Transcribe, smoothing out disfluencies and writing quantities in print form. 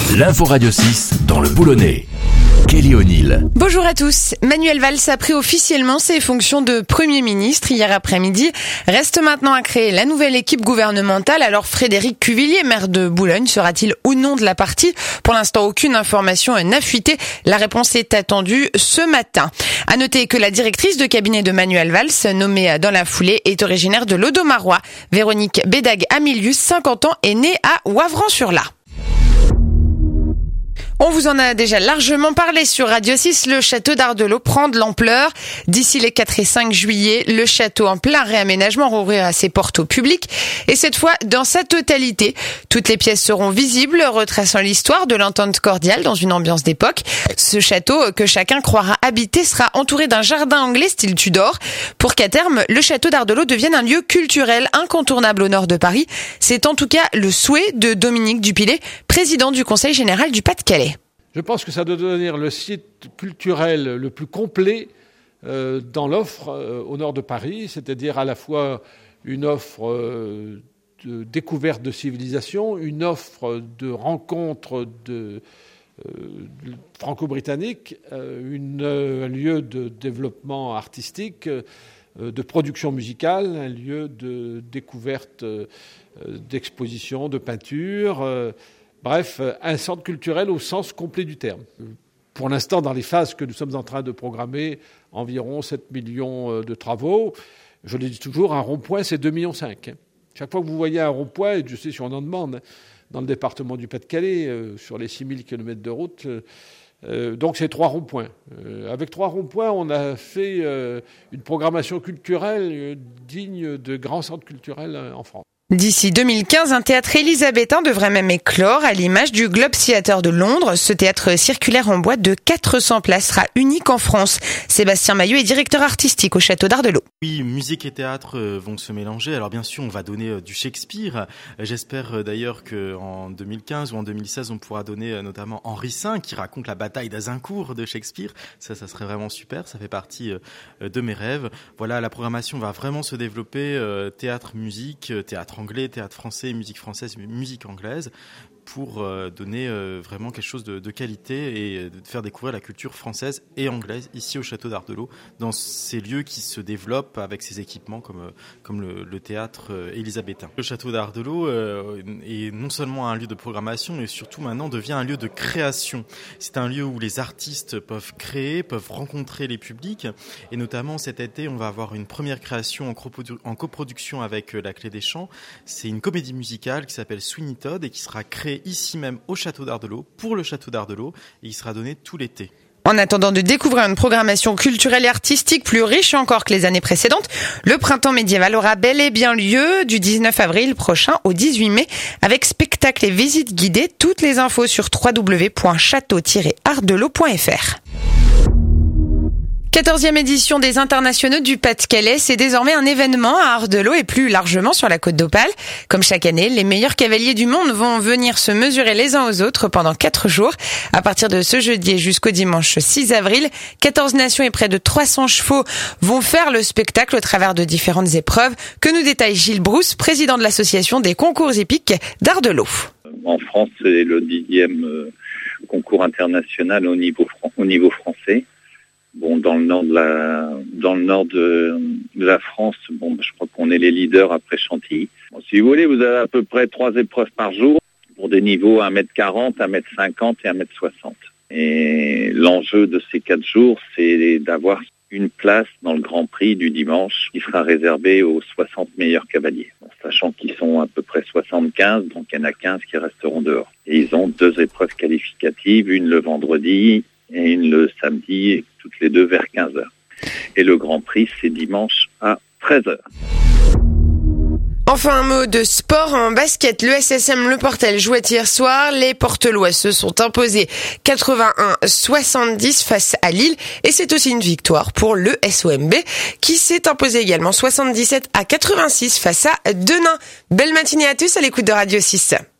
L'info Radio 6 dans le Boulonnais. Kelly O'Neill. Bonjour à tous. Manuel Valls a pris officiellement ses fonctions de Premier ministre hier après-midi. Reste maintenant à créer la nouvelle équipe gouvernementale. Alors Frédéric Cuvillier, maire de Boulogne, sera-t-il ou non de la partie ? Pour l'instant, aucune information n'a fuité. La réponse est attendue ce matin. À noter que la directrice de cabinet de Manuel Valls, nommée dans la foulée, est originaire de l'Audomarois. Véronique Bédag-Amilius, 50 ans, est née à Wavran-sur-Laa. On vous en a déjà largement parlé sur Radio 6, le château d'Ardelot prend de l'ampleur. D'ici les 4 et 5 juillet, le château en plein réaménagement rouvrira ses portes au public. Et cette fois, dans sa totalité, toutes les pièces seront visibles, retraçant l'histoire de l'entente cordiale dans une ambiance d'époque. Ce château, que chacun croira habiter, sera entouré d'un jardin anglais style Tudor. Pour qu'à terme, le château d'Ardelot devienne un lieu culturel incontournable au nord de Paris. C'est en tout cas le souhait de Dominique Dupilet, président du Conseil général du Pas-de-Calais. Je pense que ça doit devenir le site culturel le plus complet dans l'offre au nord de Paris, c'est-à-dire à la fois une offre de découverte de civilisation, une offre de rencontre franco-britannique, un lieu de développement artistique, de production musicale, un lieu de découverte d'exposition, de peinture. Bref, un centre culturel au sens complet du terme. Pour l'instant, dans les phases que nous sommes en train de programmer, environ 7 millions de travaux. Je le dis toujours, un rond-point, c'est 2,5 millions. Chaque fois que vous voyez un rond-point, et je sais si on en demande, dans le département du Pas-de-Calais, sur les 6000 km de route, donc c'est 3 ronds-points. Avec 3 ronds-points, on a fait une programmation culturelle digne de grands centres culturels en France. D'ici 2015, un théâtre élisabétain devrait même éclore à l'image du Globe Theatre de Londres. Ce théâtre circulaire en bois de 400 places sera unique en France. Sébastien Maillot est directeur artistique au château d'Ardelot. Oui, musique et théâtre vont se mélanger. Alors bien sûr, on va donner du Shakespeare. J'espère d'ailleurs qu'en 2015 ou en 2016, on pourra donner notamment Henri V qui raconte la bataille d'Azincourt de Shakespeare. Ça serait vraiment super. Ça fait partie de mes rêves. Voilà, la programmation va vraiment se développer. Théâtre, musique, théâtre anglais, théâtre français, musique française, musique anglaise, pour donner vraiment quelque chose de qualité et de faire découvrir la culture française et anglaise ici au château d'Ardelot, dans ces lieux qui se développent avec ces équipements comme le théâtre élisabétain. Le château d'Ardelot est non seulement un lieu de programmation, mais surtout maintenant devient un lieu de création. C'est un lieu où les artistes peuvent créer, peuvent rencontrer les publics, et notamment cet été, on va avoir une première création en coproduction avec la Clé des Champs. C'est une comédie musicale qui s'appelle Sweeney Todd et qui sera créée ici même au château d'Ardelot, pour le château d'Ardelot, et il sera donné tout l'été. En attendant de découvrir une programmation culturelle et artistique plus riche encore que les années précédentes, le printemps médiéval aura bel et bien lieu du 19 avril prochain au 18 mai avec spectacles et visites guidées. Toutes les infos sur www.château-ardelot.fr. 14e édition des Internationaux du Pas-de-Calais, c'est désormais un événement à Ardelot et plus largement sur la Côte d'Opale. Comme chaque année, les meilleurs cavaliers du monde vont venir se mesurer les uns aux autres pendant 4 jours. À partir de ce jeudi jusqu'au dimanche 6 avril, 14 nations et près de 300 chevaux vont faire le spectacle au travers de différentes épreuves que nous détaille Gilles Brousse, président de l'association des concours hippiques d'Ardelot. En France, c'est le 10e concours international au niveau français. Bon, dans le nord de la France, je crois qu'on est les leaders après Chantilly. Bon, si vous voulez, vous avez à peu près 3 épreuves par jour pour des niveaux 1m40, 1m50 et 1m60. Et l'enjeu de ces 4 jours, c'est d'avoir une place dans le Grand Prix du dimanche qui sera réservé aux 60 meilleurs cavaliers. Bon, sachant qu'ils sont à peu près 75, donc il y en a 15 qui resteront dehors. Et ils ont 2 épreuves qualificatives, une le vendredi et une le samedi, toutes les 2 vers 15h. Et le Grand Prix, c'est dimanche à 13h. Enfin, un mot de sport en basket. Le SSM Le Portel jouait hier soir. Les Portelois se sont imposés 81-70 face à Lille. Et c'est aussi une victoire pour le SOMB qui s'est imposé également 77-86 face à Denain. Belle matinée à tous à l'écoute de Radio 6.